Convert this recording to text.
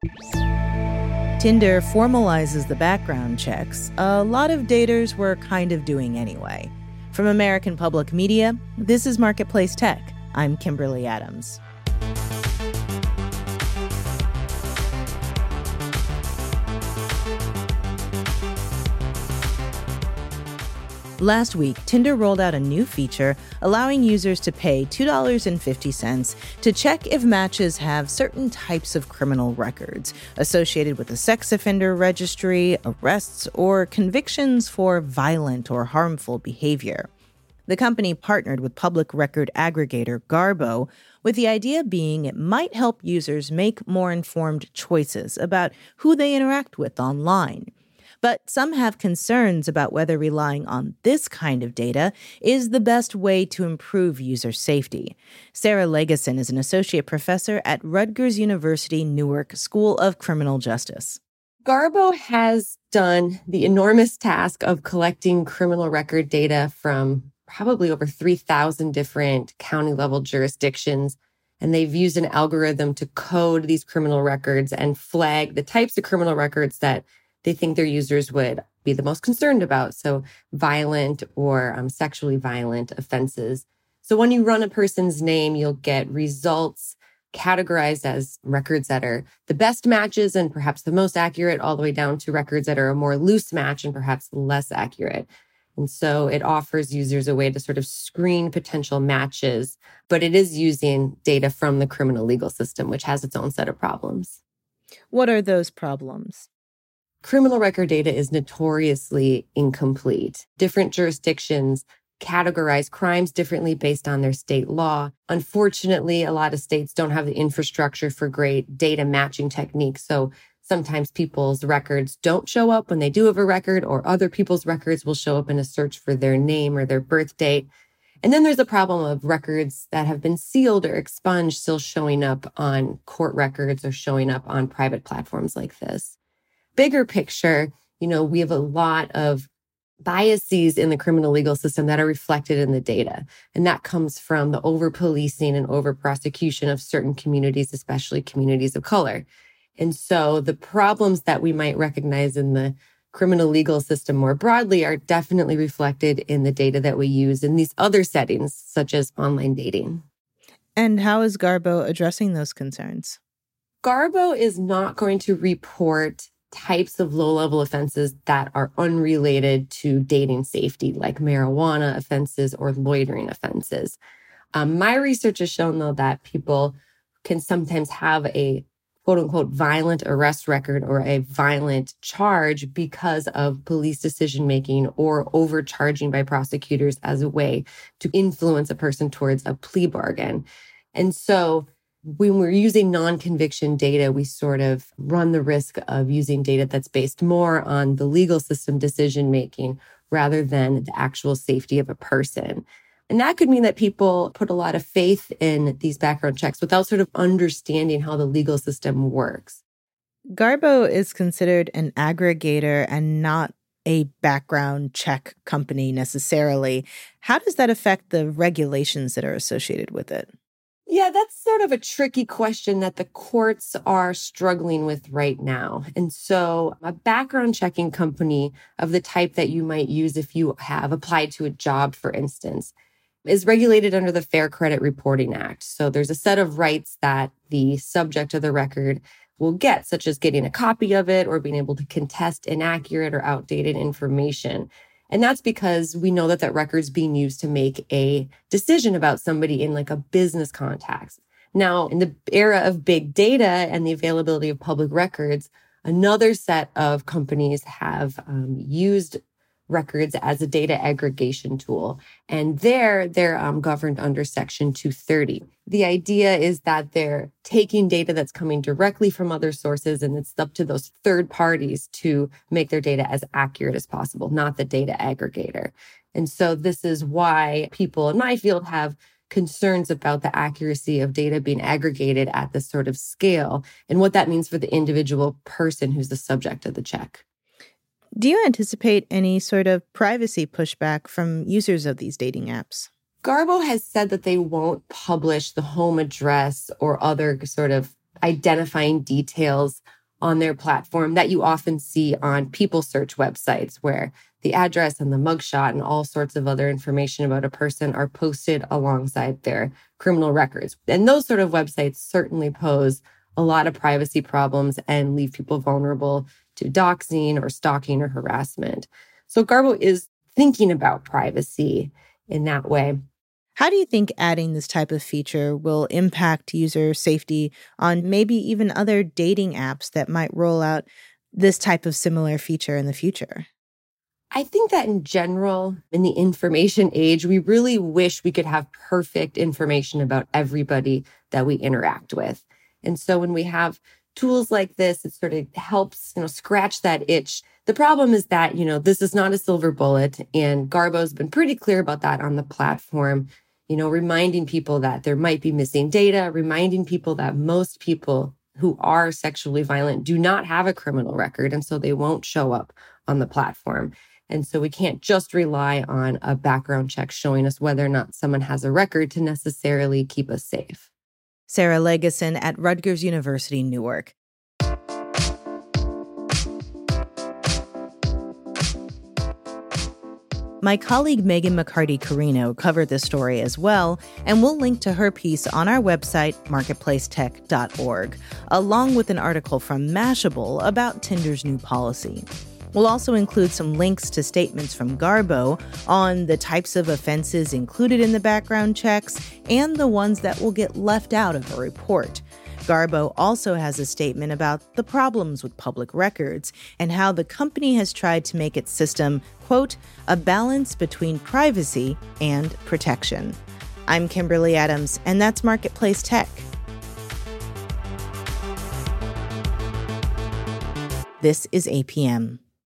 Tinder formalizes the background checks a lot of daters were kind of doing anyway. From American Public Media, this is Marketplace Tech. I'm Kimberly Adams. Last week, Tinder rolled out a new feature allowing users to pay $2.50 to check if matches have certain types of criminal records associated with a sex offender registry, arrests, or convictions for violent or harmful behavior. The company partnered with public record aggregator Garbo, with the idea being it might help users make more informed choices about who they interact with online. But some have concerns about whether relying on this kind of data is the best way to improve user safety. Sarah Legason is an associate professor at Rutgers University Newark School of Criminal Justice. Garbo has done the enormous task of collecting criminal record data from probably over 3,000 different county-level jurisdictions, and they've used an algorithm to code these criminal records and flag the types of criminal records that they think their users would be the most concerned about. So violent or sexually violent offenses. So when you run a person's name, you'll get results categorized as records that are the best matches and perhaps the most accurate, all the way down to records that are a more loose match and perhaps less accurate. And so it offers users a way to sort of screen potential matches, but it is using data from the criminal legal system, which has its own set of problems. What are those problems? Criminal record data is notoriously incomplete. Different jurisdictions categorize crimes differently based on their state law. Unfortunately, a lot of states don't have the infrastructure for great data matching techniques. So sometimes people's records don't show up when they do have a record, or other people's records will show up in a search for their name or their birth date. And then there's the problem of records that have been sealed or expunged still showing up on court records or showing up on private platforms like this. Bigger picture, we have a lot of biases in the criminal legal system that are reflected in the data. And that comes from the over-policing and over-prosecution of certain communities, especially communities of color. And so the problems that we might recognize in the criminal legal system more broadly are definitely reflected in the data that we use in these other settings, such as online dating. And how is Garbo addressing those concerns? Garbo is not going to report types of low-level offenses that are unrelated to dating safety, like marijuana offenses or loitering offenses. My research has shown, though, that people can sometimes have a quote-unquote violent arrest record or a violent charge because of police decision-making or overcharging by prosecutors as a way to influence a person towards a plea bargain. And so when we're using non-conviction data, we sort of run the risk of using data that's based more on the legal system decision-making rather than the actual safety of a person. And that could mean that people put a lot of faith in these background checks without sort of understanding how the legal system works. Garbo is considered an aggregator and not a background check company necessarily. How does that affect the regulations that are associated with it? Yeah, that's sort of a tricky question that the courts are struggling with right now. And so a background checking company of the type that you might use if you have applied to a job, for instance, is regulated under the Fair Credit Reporting Act. So there's a set of rights that the subject of the record will get, such as getting a copy of it or being able to contest inaccurate or outdated information. And that's because we know that that record's being used to make a decision about somebody in like a business context. Now, in the era of big data and the availability of public records, another set of companies have used records as a data aggregation tool. And they're governed under Section 230. The idea is that they're taking data that's coming directly from other sources, and it's up to those third parties to make their data as accurate as possible, not the data aggregator. And so this is why people in my field have concerns about the accuracy of data being aggregated at this sort of scale and what that means for the individual person who's the subject of the check. Do you anticipate any sort of privacy pushback from users of these dating apps? Garbo has said that they won't publish the home address or other sort of identifying details on their platform that you often see on people search websites, where the address and the mugshot and all sorts of other information about a person are posted alongside their criminal records. And those sort of websites certainly pose a lot of privacy problems and leave people vulnerable to doxing or stalking or harassment. So Garbo is thinking about privacy in that way. How do you think adding this type of feature will impact user safety on maybe even other dating apps that might roll out this type of similar feature in the future? I think that in general, in the information age, we really wish we could have perfect information about everybody that we interact with. And so when we have tools like this, it sort of helps, scratch that itch. The problem is that, this is not a silver bullet, and Garbo's been pretty clear about that on the platform, reminding people that there might be missing data, reminding people that most people who are sexually violent do not have a criminal record, and so they won't show up on the platform. And so we can't just rely on a background check showing us whether or not someone has a record to necessarily keep us safe. Sarah Legeson at Rutgers University, Newark. My colleague Megan McCarty-Carino covered this story as well, and we'll link to her piece on our website, marketplacetech.org, along with an article from Mashable about Tinder's new policy. We'll also include some links to statements from Garbo on the types of offenses included in the background checks and the ones that will get left out of a report. Garbo also has a statement about the problems with public records and how the company has tried to make its system, quote, a balance between privacy and protection. I'm Kimberly Adams, and that's Marketplace Tech. This is APM.